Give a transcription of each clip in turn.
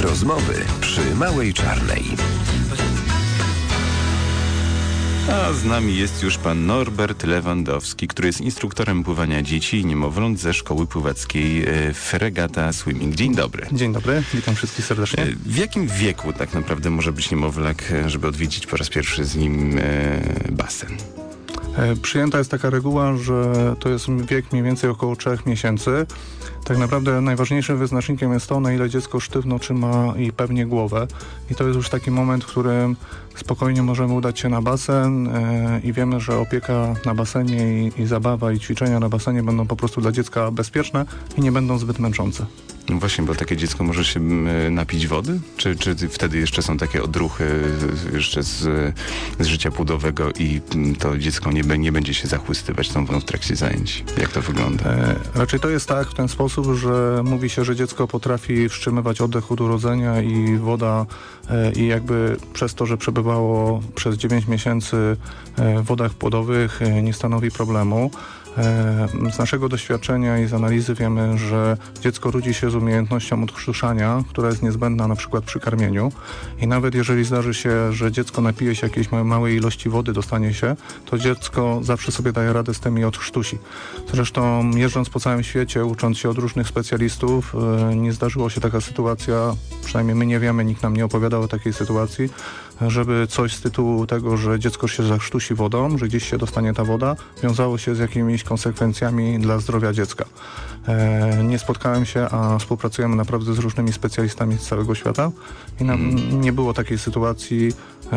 Rozmowy przy Małej Czarnej. A z nami jest już pan Norbert Lewandowski, który jest instruktorem pływania dzieci i niemowląt ze szkoły pływackiej Fregata Swimming. Dzień dobry. Dzień dobry, witam wszystkich serdecznie. W jakim wieku tak naprawdę może być niemowlak, żeby odwiedzić po raz pierwszy z nim basen? Przyjęta jest taka reguła, że to jest wiek mniej więcej około 3 miesięcy. Tak naprawdę najważniejszym wyznacznikiem jest to, na ile dziecko sztywno trzyma i pewnie głowę. I to jest już taki moment, w którym spokojnie możemy udać się na basen i wiemy, że opieka na basenie i zabawa i ćwiczenia na basenie będą po prostu dla dziecka bezpieczne i nie będą zbyt męczące. No właśnie, bo takie dziecko może się napić wody? Czy wtedy jeszcze są takie odruchy jeszcze z życia płodowego i to dziecko nie będzie się zachłystywać tą wodą w trakcie zajęć? Jak to wygląda? Raczej to jest tak w ten sposób, że mówi się, że dziecko potrafi wstrzymywać oddech od urodzenia i woda i jakby przez to, że przebywało przez 9 miesięcy w wodach płodowych nie stanowi problemu. Z naszego doświadczenia i z analizy wiemy, że dziecko rodzi się z umiejętnością odchrztuszania, która jest niezbędna na przykład przy karmieniu i nawet jeżeli zdarzy się, że dziecko napije się jakiejś małej ilości wody, dostanie się, to dziecko zawsze sobie daje radę z tym i odchrztusi. Zresztą jeżdżąc po całym świecie, ucząc się od różnych specjalistów, nie zdarzyła się taka sytuacja, przynajmniej my nie wiemy, nikt nam nie opowiadał o takiej sytuacji, żeby coś z tytułu tego, że dziecko się zachrztusi wodą, że gdzieś się dostanie ta woda, wiązało się z jakimiś konsekwencjami dla zdrowia dziecka. Nie spotkałem się, a współpracujemy naprawdę z różnymi specjalistami z całego świata i nie było takiej sytuacji,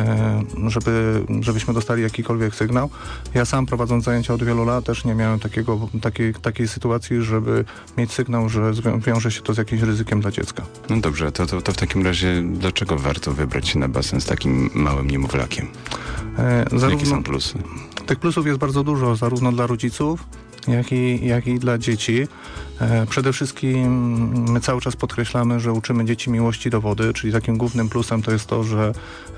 żebyśmy dostali jakikolwiek sygnał. Ja sam prowadząc zajęcia od wielu lat też nie miałem takiej sytuacji, żeby mieć sygnał, że wiąże się to z jakimś ryzykiem dla dziecka. No dobrze, to w takim razie dlaczego warto wybrać się na basen z takim małym niemowlakiem? Jakie są plusy? Tych plusów jest bardzo dużo, zarówno dla rodziców, jak i dla dzieci. Przede wszystkim my cały czas podkreślamy, że uczymy dzieci miłości do wody, czyli takim głównym plusem to jest to, że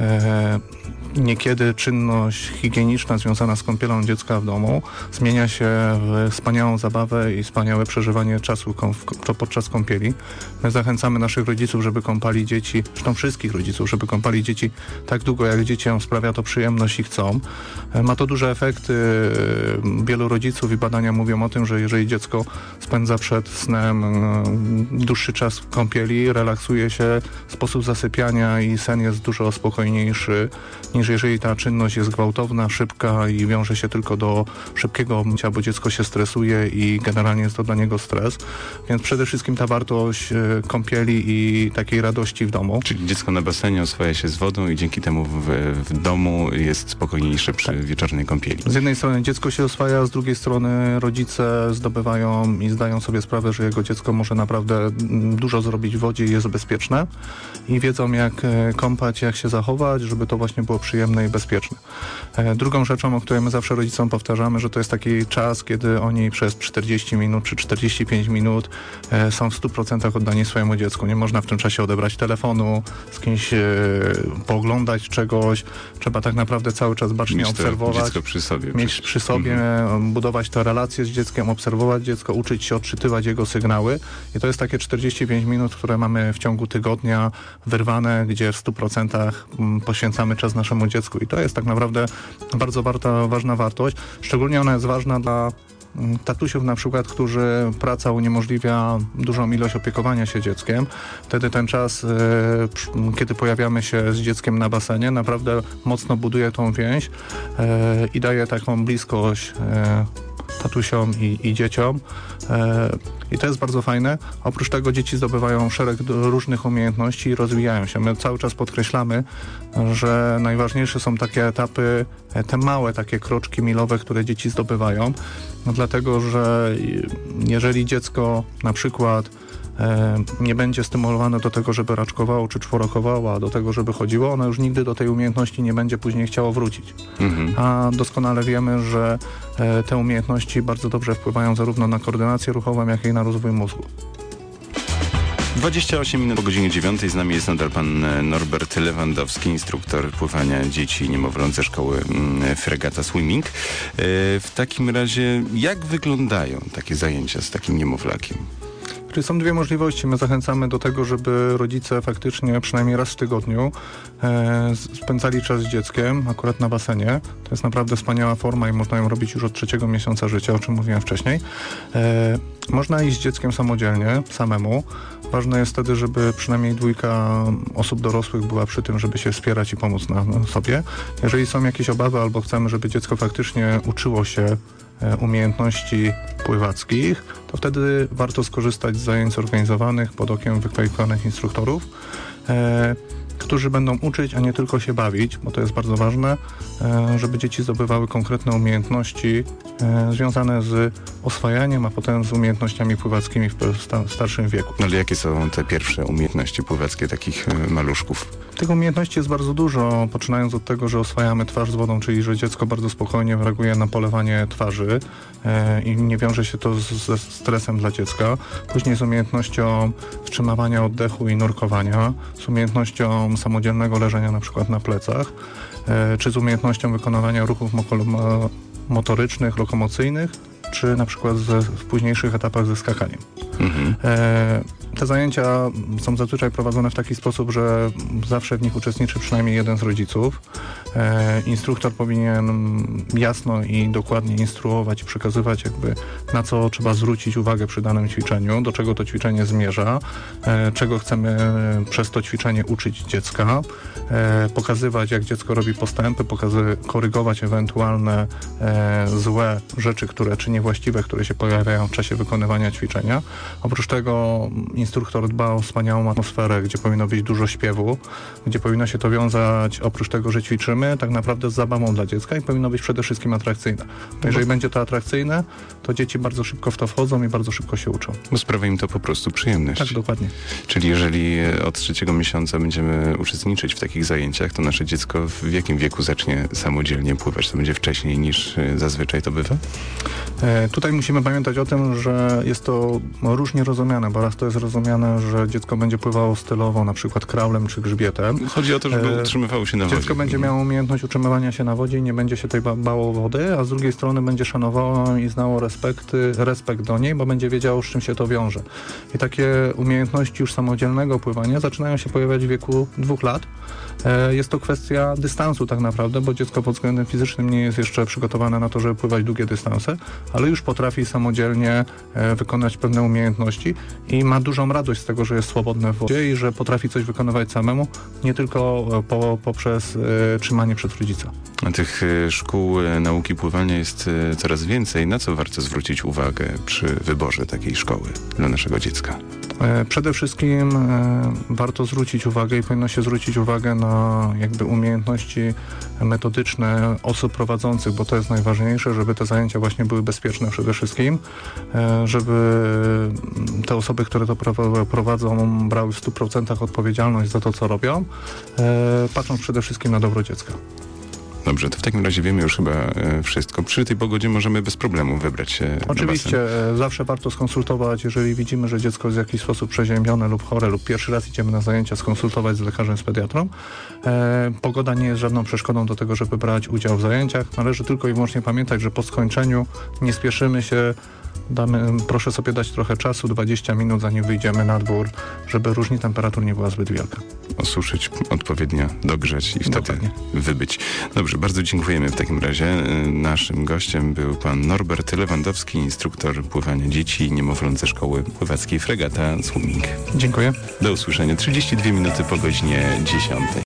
niekiedy czynność higieniczna związana z kąpielą dziecka w domu zmienia się w wspaniałą zabawę i wspaniałe przeżywanie czasu podczas kąpieli. My zachęcamy naszych rodziców, żeby kąpali dzieci, zresztą wszystkich rodziców, żeby kąpali dzieci tak długo, jak dzieciom sprawia to przyjemność i chcą. Ma to duże efekty. Wielu rodziców i badania mówią o tym, że jeżeli dziecko spędza przed snem dłuższy czas w kąpieli, relaksuje się, sposób zasypiania i sen jest dużo spokojniejszy niż jeżeli ta czynność jest gwałtowna, szybka i wiąże się tylko do szybkiego mycia, bo dziecko się stresuje i generalnie jest to dla niego stres. Więc przede wszystkim ta wartość kąpieli i takiej radości w domu. Czyli dziecko na basenie oswaja się z wodą i dzięki temu w domu jest spokojniejsze przy wieczornej kąpieli. Z jednej strony dziecko się oswaja, z drugiej strony rodzice zdobywają i zdają sobie sprawę, że jego dziecko może naprawdę dużo zrobić w wodzie i jest bezpieczne i wiedzą jak kąpać, jak się zachować, żeby to właśnie było przyjemne i bezpieczne. Drugą rzeczą, o której my zawsze rodzicom powtarzamy, że to jest taki czas, kiedy oni przez 40 minut czy 45 minut są w 100% oddani swojemu dziecku. Nie można w tym czasie odebrać telefonu, z kimś pooglądać czegoś. Trzeba tak naprawdę cały czas bacznie obserwować. Dziecko przy sobie. Mieć przy sobie, budować te relacje z dzieckiem, obserwować dziecko, uczyć się odczytywać jego sygnały. I to jest takie 45 minut, które mamy w ciągu tygodnia wyrwane, gdzie w 100% poświęcamy czas naszemu dziecku. I to jest tak naprawdę bardzo ważna wartość. Szczególnie ona jest ważna dla tatusiów na przykład, którzy praca uniemożliwia dużą ilość opiekowania się dzieckiem. Wtedy ten czas, kiedy pojawiamy się z dzieckiem na basenie, naprawdę mocno buduje tą więź i daje taką bliskość tatusiom i dzieciom. I to jest bardzo fajne. Oprócz tego dzieci zdobywają szereg różnych umiejętności i rozwijają się. My cały czas podkreślamy, że najważniejsze są takie etapy, te małe takie kroczki milowe, które dzieci zdobywają. No dlatego, że jeżeli dziecko na przykład nie będzie stymulowane do tego, żeby raczkowało czy czworokowało, a do tego, żeby chodziło, ono już nigdy do tej umiejętności nie będzie później chciało wrócić. A doskonale wiemy, że te umiejętności bardzo dobrze wpływają zarówno na koordynację ruchową, jak i na rozwój mózgu. 28 minut po godzinie 9. Z nami jest nadal pan Norbert Lewandowski, instruktor pływania dzieci i niemowląt ze szkoły Fregata Swimming. W takim razie, jak wyglądają takie zajęcia z takim niemowlakiem? Czyli są dwie możliwości. My zachęcamy do tego, żeby rodzice faktycznie przynajmniej raz w tygodniu spędzali czas z dzieckiem, akurat na basenie. To jest naprawdę wspaniała forma i można ją robić już od 3. miesiąca życia, o czym mówiłem wcześniej. Można iść z dzieckiem samodzielnie, samemu. Ważne jest wtedy, żeby przynajmniej 2 osób dorosłych była przy tym, żeby się wspierać i pomóc sobie. Jeżeli są jakieś obawy albo chcemy, żeby dziecko faktycznie uczyło się umiejętności pływackich, to wtedy warto skorzystać z zajęć zorganizowanych pod okiem wykwalifikowanych instruktorów, którzy będą uczyć, a nie tylko się bawić, bo to jest bardzo ważne, żeby dzieci zdobywały konkretne umiejętności związane z oswajaniem, a potem z umiejętnościami pływackimi w starszym wieku. Ale jakie są te pierwsze umiejętności pływackie takich maluszków? Tych umiejętności jest bardzo dużo, poczynając od tego, że oswajamy twarz z wodą, czyli że dziecko bardzo spokojnie reaguje na polewanie twarzy i nie wiąże się to ze stresem dla dziecka. Później z umiejętnością wstrzymywania oddechu i nurkowania, z umiejętnością samodzielnego leżenia na przykład na plecach, czy z umiejętnością wykonywania ruchów motorycznych, lokomocyjnych, czy na przykład w późniejszych etapach ze skakaniem. Te zajęcia są zazwyczaj prowadzone w taki sposób, że zawsze w nich uczestniczy przynajmniej jeden z rodziców. Instruktor powinien jasno i dokładnie instruować i przekazywać na co trzeba zwrócić uwagę przy danym ćwiczeniu, do czego to ćwiczenie zmierza, czego chcemy przez to ćwiczenie uczyć dziecka, pokazywać jak dziecko robi postępy, korygować ewentualne złe rzeczy, czy niewłaściwe, które się pojawiają w czasie wykonywania ćwiczenia. Oprócz tego instruktor dba o wspaniałą atmosferę, gdzie powinno być dużo śpiewu, gdzie powinno się to wiązać, oprócz tego, że ćwiczymy, tak naprawdę z zabawą dla dziecka i powinno być przede wszystkim atrakcyjne. Jeżeli będzie to atrakcyjne, to dzieci bardzo szybko w to wchodzą i bardzo szybko się uczą. Bo sprawia im to po prostu przyjemność. Tak, dokładnie. Czyli jeżeli od 3. miesiąca będziemy uczestniczyć w takich zajęciach, to nasze dziecko w jakim wieku zacznie samodzielnie pływać? To będzie wcześniej niż zazwyczaj to bywa? Tutaj musimy pamiętać o tym, że jest to różnie rozumiane, bo raz to jest rozumiane, że dziecko będzie pływało stylowo, na przykład kraulem czy grzbietem. Chodzi o to, żeby utrzymywało się na wodzie. Dziecko będzie miało umiejętność utrzymywania się na wodzie i nie będzie się tutaj bało wody, a z drugiej strony będzie szanowało i znało respekt do niej, bo będzie wiedziało, z czym się to wiąże. I takie umiejętności już samodzielnego pływania zaczynają się pojawiać w wieku 2 lat. Jest to kwestia dystansu tak naprawdę, bo dziecko pod względem fizycznym nie jest jeszcze przygotowane na to, żeby pływać długie dystanse, ale już potrafi samodzielnie wykonać pewne umiejętności i ma dużą radość z tego, że jest swobodne w wodzie i że potrafi coś wykonywać samemu, nie tylko poprzez trzymanie przed rodzica. A tych szkół nauki pływania jest coraz więcej. Na co warto zwrócić uwagę przy wyborze takiej szkoły dla naszego dziecka? Przede wszystkim warto zwrócić uwagę i powinno się zwrócić uwagę na umiejętności metodyczne osób prowadzących, bo to jest najważniejsze, żeby te zajęcia właśnie były bezpieczne przede wszystkim, żeby te osoby, które to prowadzą, brały w 100% odpowiedzialność za to, co robią, patrząc przede wszystkim na dobro dziecka. Dobrze, to w takim razie wiemy już chyba wszystko. Przy tej pogodzie możemy bez problemu wybrać się Oczywiście, na basen. zawsze warto skonsultować, jeżeli widzimy, że dziecko jest w jakiś sposób przeziębione lub chore lub pierwszy raz idziemy na zajęcia, skonsultować z lekarzem, z pediatrą. Pogoda nie jest żadną przeszkodą do tego, żeby brać udział w zajęciach. Należy tylko i wyłącznie pamiętać, że po skończeniu nie spieszymy się, proszę sobie dać trochę czasu, 20 minut, zanim wyjdziemy na dwór, żeby różnica temperatur nie była zbyt wielka. Osuszyć, odpowiednio dogrzeć i wtedy Dokładnie. wybyć. Dobrze, bardzo dziękujemy w takim razie. Naszym gościem był pan Norbert Lewandowski, instruktor pływania dzieci i niemowląt ze szkoły pływackiej Fregata Swimming. Dziękuję. Do usłyszenia. 32 minuty po godzinie 10.